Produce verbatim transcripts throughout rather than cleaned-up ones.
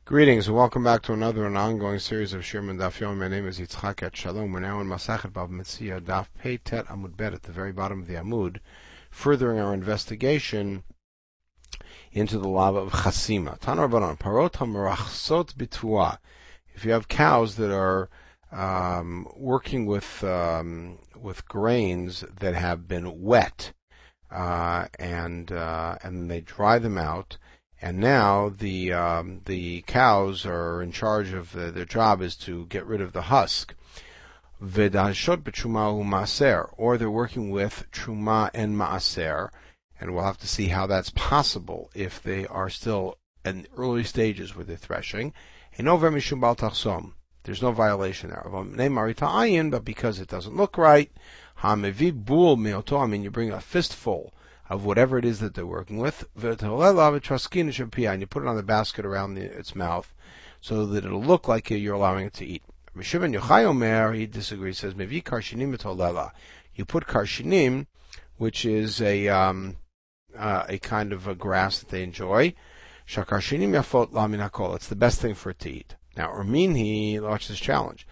Greetings and welcome back to another and ongoing series of Shirman Daf Yomi. My name is Yitzchak at Shalom. We're now in Masachet Bava Metzia Daf Pei Tet Amud Bet at the very bottom of the Amud, furthering our investigation into the lava of Chasima. Tanar Banan Parot HaMerachsot B'Tuah. If you have cows that are um, working with um, with grains that have been wet uh, and uh, and they dry them out. And now the um, the cows are in charge of the, their job is to get rid of the husk. V'dashot b'truma u'maaser, or they're working with truma and maaser, and we'll have to see how that's possible if they are still in early stages where they're threshing. There's no violation there. But because it doesn't look right, I mean, you bring a fistful of whatever it is that they're working with, and you put it on the basket around the, its mouth, so that it'll look like you're allowing it to eat. Shimon Yochai Omer, he disagrees, says, Mevi karshinim etolela. You put karshinim, which is a um, uh, a kind of a grass that they enjoy. Shakarshinim yafot la min hakol. It's the best thing for it to eat. Now, Urminhi, watch this challenge.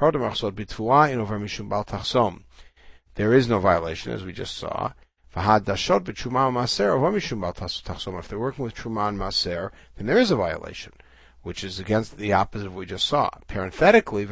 There is no violation, as we just saw. If they're working with Truma and Maser, then there is a violation, which is against the opposite of what we just saw. Parenthetically,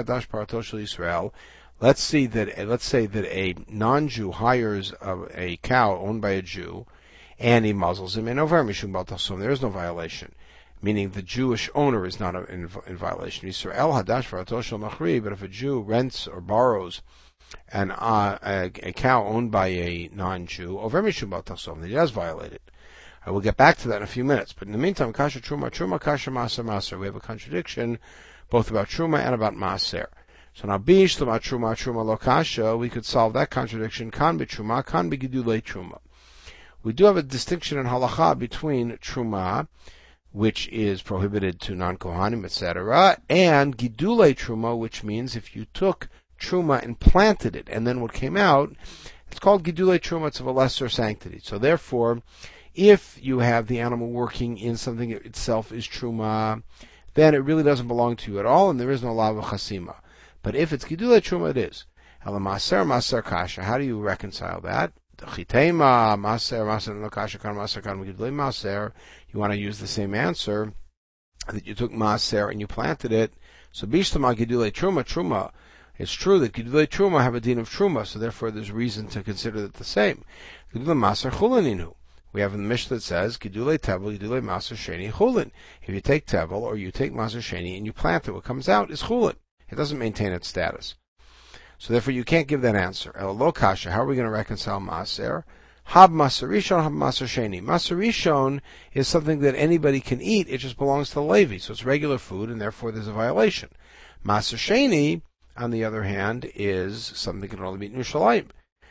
let's see that let's say that a non-Jew hires a, a cow owned by a Jew, and he muzzles him, and there is no violation, meaning the Jewish owner is not in, in violation. But if a Jew rents or borrows and uh, a, a cow owned by a non-Jew, over Mishum Bal Tachsom, he has violated. I will get back to that in a few minutes. But in the meantime, Kasha Truma, Truma, Kasha Maser, Maser. We have a contradiction both about Truma and about Maser. So now, Bish, Lama Truma, Truma, Lo Kasha, we could solve that contradiction. Kan be Truma, Kan be Gidulei Truma. We do have a distinction in Halacha between Truma, which is prohibited to non-Kohanim, et cetera, and Gidulei Truma, which means if you took Truma and planted it, and then what came out, it's called Gidulei Truma, it's of a lesser sanctity. So therefore, if you have the animal working in something that itself is Truma, then it really doesn't belong to you at all, and there is no lava chasima. But if it's Gidulei Truma, it is. Ela maser, maser kasha. How do you reconcile that? Chitema, maser, maser, no kasha, kan maser, kan Gidulei maser. You want to use the same answer, that you took maser and you planted it. So bishtama Gidulei Truma, Truma. It's true that Gidulei Truma have a din of Truma, so therefore there's reason to consider it the same. Gidulei Maser Chulaninu. We have in the Mishnah that says, Gidulei Tevel, Gidulei Maser Sheni Chulin. If you take Tevel or you take Maser Sheni and you plant it, what comes out is Chulin. It doesn't maintain its status. So therefore you can't give that answer. El Lo Kasha, how are we going to reconcile Maser? Hab Maser Rishon, Hab Maser Sheni. Maser Rishon is something that anybody can eat, it just belongs to the Levi, so it's regular food and therefore there's a violation. Maser Sheni, on the other hand, is something that can only be in Yerushalayim.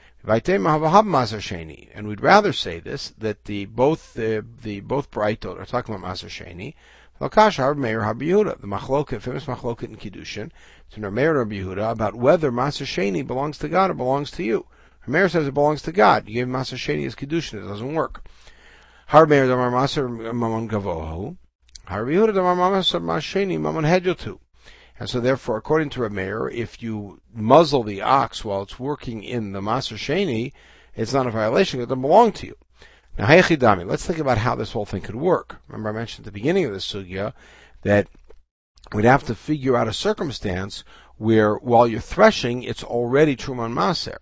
And we'd rather say this, that the both the, the both Braitot are talking about Maser Sheni. Lakasha Meir Habi-Yehuda, the machloket, famous machloket in Kiddushin, to Meir Rabbi Yehuda about whether Maser Sheni belongs to God or belongs to you. Meir says it belongs to God. You gave Maser Sheni as Kiddushin, it doesn't work. Har Meir Damar Maser Mamon Gavohu, Har Yehuda Damar Maser Sheni Mamon Hedyotu. And so therefore, according to Rameir, if you muzzle the ox while it's working in the Maser Sheni, it's not a violation, it doesn't belong to you. Now, Heichidami, let's think about how this whole thing could work. Remember I mentioned at the beginning of this sugya that we'd have to figure out a circumstance where while you're threshing, it's already Truman Maser.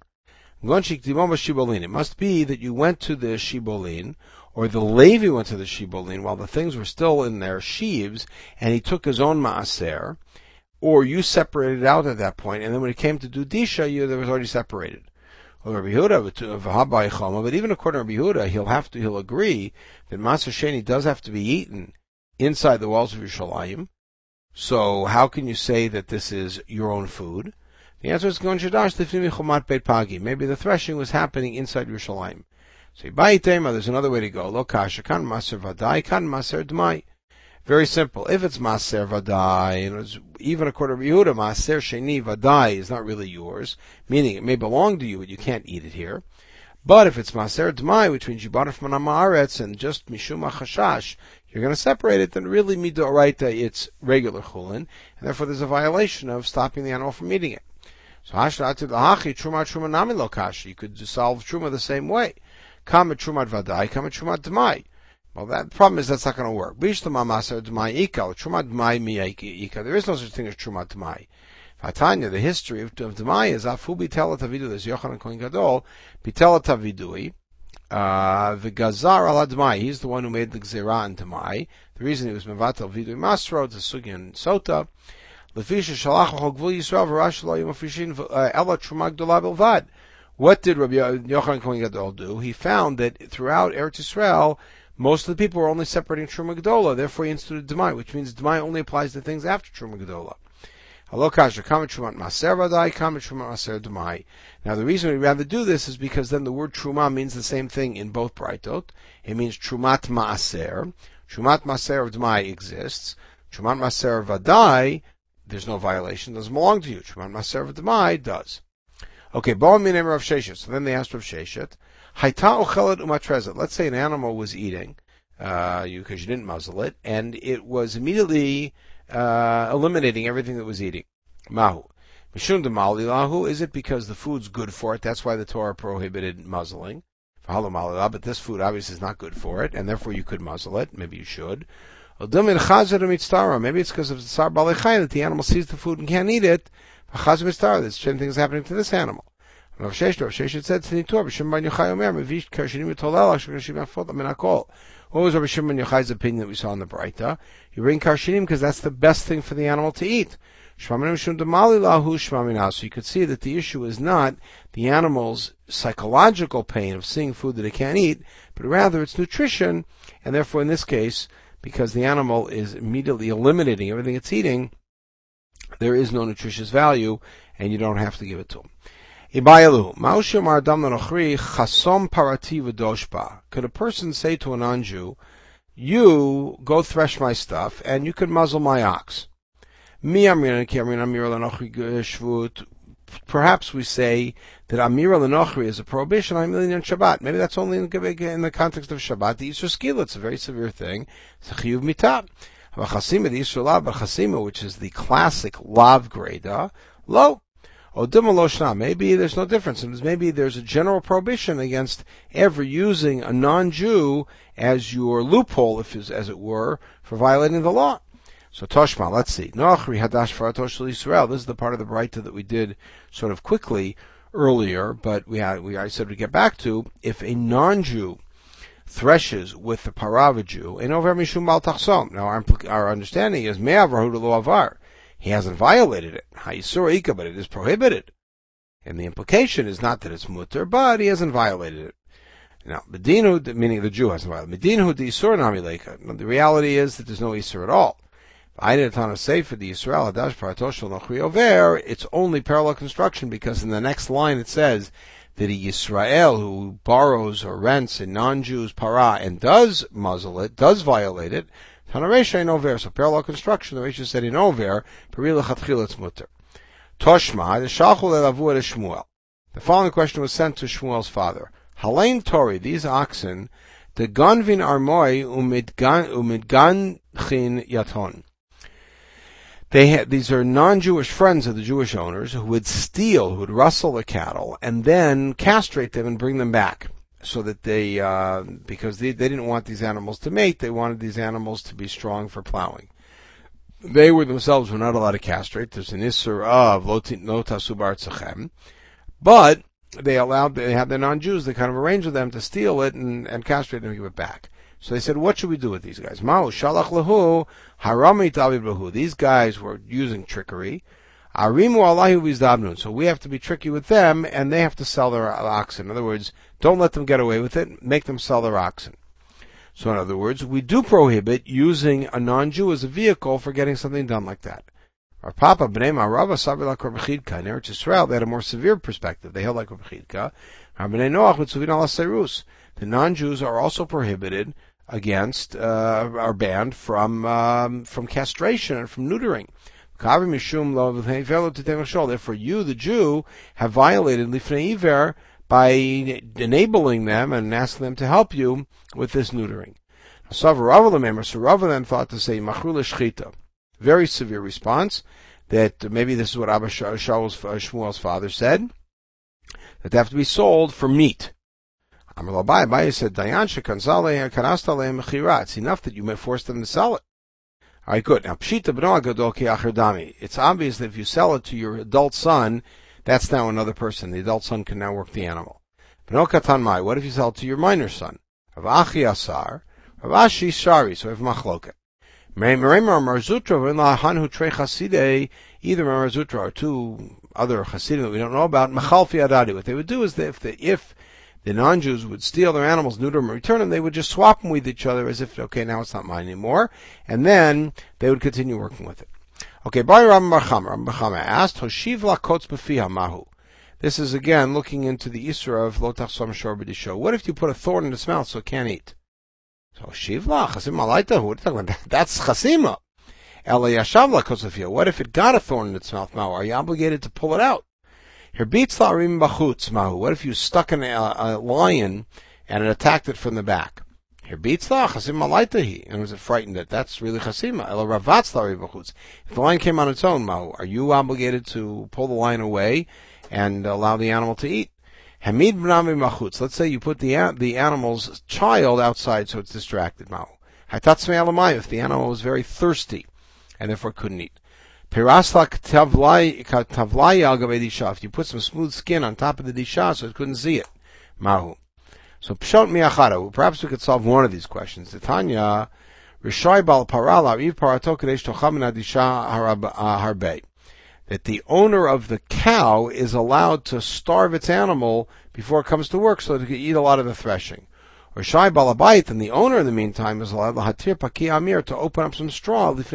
It must be that you went to the Shibolin, or the Levi went to the Shibolin while the things were still in their sheaves, and he took his own Maaser, or you separated out at that point, and then when it came to do Disha, you, there was already separated. Well, Rabbi Yehuda, but even according to Rabbi Yehuda, he'll have to, he'll agree that Maser Sheni does have to be eaten inside the walls of Yerushalayim. So how can you say that this is your own food? The answer is maybe the threshing was happening inside Yerushalayim. So there's another way to go. Lo kasha kan maser vadai kan maser d'mai. Very simple. If it's Maser Vadai, and it's, even according to Yehuda, Maser Sheni Vadai is not really yours, meaning it may belong to you, but you can't eat it here. But if it's Maser D'mai, which means you bought it from an Amaretz and just Mishum HaChashash, you're going to separate it, then really midoraita it's regular chulin, and therefore there's a violation of stopping the animal from eating it. So hashratu lahachi truma truma nami lo kashi. You could solve truma the same way. Kama trumat vadai, kama trumat d'mai. Well, that the problem is that's not going to work. Bishtama maser d'mai ika, trumat d'mai mi ika. There is no such thing as trumat d'mai. Vatanya, the history of, of d'mai is afu bitela tavidu. There's Yochanan Kohen Gadol bitela tavidui. Uh, the Gazar al Admai, he's the one who made the Gzera on Demai. The reason he was Mevatel Vidui Masro, the Sugi and Sota. Lefisha Shalach Hogvul Yisrael V'rash Lo Yomafishin Ela Truma Gdola Bilvad. What did Rabbi Yochanan Kohen Gadol do? He found that throughout Eretz Yisrael, most of the people were only separating Truma Gdola. Therefore, he instituted Demai, which means Demai only applies to things after Truma Gdola. Now, the reason we'd rather do this is because then the word truma means the same thing in both braitot. It means trumat maaser. Trumat maaser of d'mai exists. Trumat maaser of vadai, there's no violation, doesn't belong to you. Trumat maaser of d'mai does. Okay, bo minem Rav Sheshet. So then they asked Rav Sheshet, Haita ochelet umatrezet. Let's say an animal was eating, uh, you, because you didn't muzzle it, and it was immediately Uh, eliminating everything that was eating. Mahu. Mishum demali lahu, is it because the food's good for it? That's why the Torah prohibited muzzling. But this food obviously is not good for it, and therefore you could muzzle it. Maybe you should. Maybe it's because of the tsar balechai that the animal sees the food and can't eat it. The same thing is happening to this animal. Rav Sheshet said to Nitor, B'Shem Bar Yochai Omer, Mevish Karshinim Yitolel, Ashur Kashim Afot Amin Hakol. What was Rabbi Shimon Yochai's opinion that we saw in the Braita? You bring karshinim because that's the best thing for the animal to eat. So you could see that the issue is not the animal's psychological pain of seeing food that it can't eat, but rather its nutrition, and therefore in this case, because the animal is immediately eliminating everything it's eating, there is no nutritious value, and you don't have to give it to him. Could a person say to a non-Jew, you go thresh my stuff, and you could muzzle my ox? Perhaps we say that Amir al-Nochri is a prohibition on Shabbat. Maybe that's only in the context of Shabbat. The Yisur Skila, it's a very severe thing. It's a chiyuv mitah. But Chasima, which is the classic lav greda, lo. Maybe there's no difference. Maybe there's a general prohibition against ever using a non-Jew as your loophole, if as it were, for violating the law. So Toshma, let's see. Noachri hadash faratosh Yisrael. This is the part of the Braita that we did sort of quickly earlier, but we had we I said we'd get back to. If a non-Jew threshes with the para of a Jew, in over mishum bal tachsom. Now our, our understanding is me'avrahu lo avar. He hasn't violated it. Ha'isur ika, but it is prohibited. And the implication is not that it's mutter, but he hasn't violated it. Now, medinu, meaning the Jew hasn't violated. Medinu the isur nami leika. The reality is that there's no isur at all. I did a say for the Yisrael hadash paratosh nochri over. It's only parallel construction because in the next line it says that a Yisrael who borrows or rents a non-Jew's para and does muzzle it, does violate it. Tanaresha in over, so parallel construction, the Resha said in over, Perila Chatchil it's mutter. Toshma, the Shachul elavu et Shmuel. The following question was sent to Shmuel's father. Halain Tori, these oxen, the Ganvin Armoi umidganchin yaton. They had, these are non-Jewish friends of the Jewish owners who would steal, who would rustle the cattle, and then castrate them and bring them back. So that they, uh, because they, they didn't want these animals to mate, they wanted these animals to be strong for plowing. They were themselves were not allowed to castrate. There's an issur of lo tasu b'artzachem, but they allowed, they had the non-Jews, they kind of arranged with them to steal it and, and castrate them and give it back. So they said, what should we do with these guys? Ma'u shalach lahu haramit aviv lahu. These guys were using trickery. Arimu Allahu vizdabnun. So we have to be tricky with them, and they have to sell their oxen. In other words, don't let them get away with it. Make them sell their oxen. So in other words, we do prohibit using a non-Jew as a vehicle for getting something done like that. Our Papa Bnei Marava Sabila Korbechidka in Eretz Yisrael, they had a more severe perspective. They held like Korbechidka. Bnei Noach Mitzuvin ala Serus. The non-Jews are also prohibited against, uh, are banned from um, from castration and from neutering. Therefore, you, the Jew, have violated Lifnei Iver by enabling them and asking them to help you with this neutering. So Rava then thought to say machru l'shchita. Very severe response. That maybe this is what Abba Shaul's, Shmuel's father said. That they have to be sold for meat. Amar Abaye, Abaye said, Dayan shekanzale karasta lehem mechira. It's enough that you may force them to sell it. All right, good. Now, pshita b'no agadol ki acher dami. It's obvious that if you sell it to your adult son, that's now another person. The adult son can now work the animal. B'no katan mai. What if you sell it to your minor son? Rav Achi asar, Rav Ashi shari. So we have machloket. Either Mar Zutra or two other Hasidim that we don't know about, Machalfi Adadi. What they would do is that if the, if the non-Jews would steal their animals, neuter them, and return them, they would just swap them with each other as if, okay, now it's not mine anymore, and then they would continue working with it. Okay, Bar Ram Barchama, Ram Barchama asked, Hoshiv lakotz b'fiha mahu. This is again looking into the Isra of Lo Tachsom Shor B'disho. What if you put a thorn in its mouth so it can't eat? So Shivla, Chasima Laita, what are you talking about? That's Chasima. Ela Yashavla Kosafia. What if it got a thorn in its mouth, Mahu? Are you obligated to pull it out? Herbitzla Arim Bachutz, Mahu. What if you stuck in a, a lion and it attacked it from the back? Herbitzla, Chasima Laita, and was it frightened it? That's really Chasima. Ela Ravatzla Arim Bachutz. If the lion came on its own, Mahu, are you obligated to pull the lion away and allow the animal to eat? Hamid b'nami machutz. Let's say you put the the animal's child outside so it's distracted. Ma'u. Hatatzmei alamayim. If the animal was very thirsty and therefore couldn't eat. Pirasla tavlai al gavei disha. If you put some smooth skin on top of the disha so it couldn't see it. Ma'u. So pshot miachara. Perhaps we could solve one of these questions. Titania rishai bal parala iv parato kadesh tocham min adisha harbei. That the owner of the cow is allowed to starve its animal before it comes to work so that it can eat a lot of the threshing. Or Shai Balabait, and the owner in the meantime is allowed Hatir Paki Amir to open up some straw, so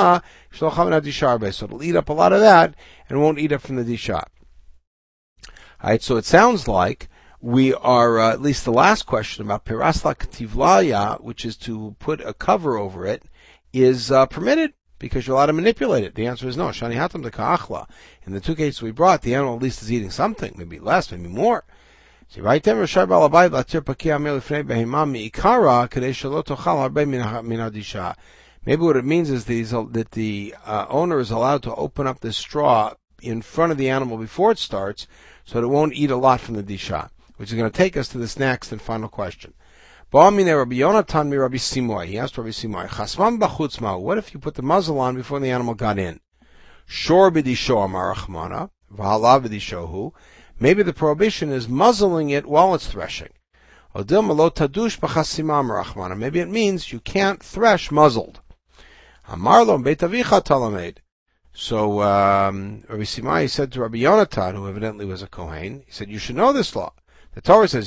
it'll eat up a lot of that and won't eat up from the disha. Alright, so it sounds like we are, uh, at least the last question about Pirasla Kativlaya, which is to put a cover over it, is uh, permitted. Because you're allowed to manipulate it. The answer is no. Shani hatam de ka'achla. In the two cases we brought, the animal at least is eating something, maybe less, maybe more. See, right there, Rashai Balabai latir paki amir lifnei behema mi'ikara kadei shelo tochal harbe min hadisha. Maybe what it means is these, that the uh, owner is allowed to open up this straw in front of the animal before it starts, so that it won't eat a lot from the disha. Which is going to take us to this next and final question. Ba'amine Rabbi Yonatan mi Rabbi Simoy. He asked Rabbi Simoy, Chasman b'chutz ma'u. What if you put the muzzle on before the animal got in? Shor b'disho amar Rachmana, v'hala b'dishohu. Maybe the prohibition is muzzling it while it's threshing. Odil malo tadush b'chasima amar Rachmana. Maybe it means you can't thresh muzzled. Amar lo beit avicha talamed. So um, Rabbi Simoy said to Rabbi Yonatan, who evidently was a Kohen, he said, you should know this law. The Torah says,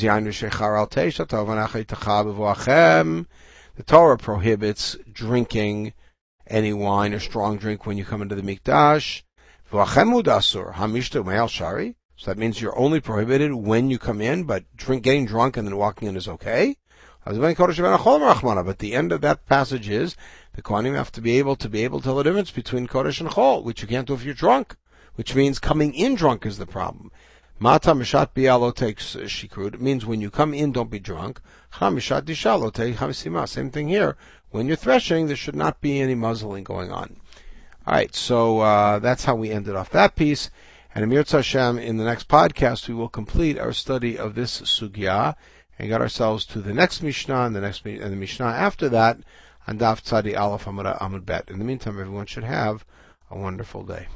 the Torah prohibits drinking any wine or strong drink when you come into the Mikdash. So that means you're only prohibited when you come in, but drink, getting drunk and then walking in is okay. But the end of that passage is, the Kohanim have to be able to be able to tell the difference between Kodesh and Chol, which you can't do if you're drunk, which means coming in drunk is the problem. Mata mishat bialo takes shikrut. It means when you come in, don't be drunk. Cham mishat dishalo take chamisima. Same thing here. When you're threshing, there should not be any muzzling going on. All right, so uh, that's how we ended off that piece. And Amir Tzashem, in the next podcast, we will complete our study of this sugya and get ourselves to the next Mishnah and the next and the Mishnah after that, and Daf Tzadi Aleph Amud Bet. In the meantime, everyone should have a wonderful day.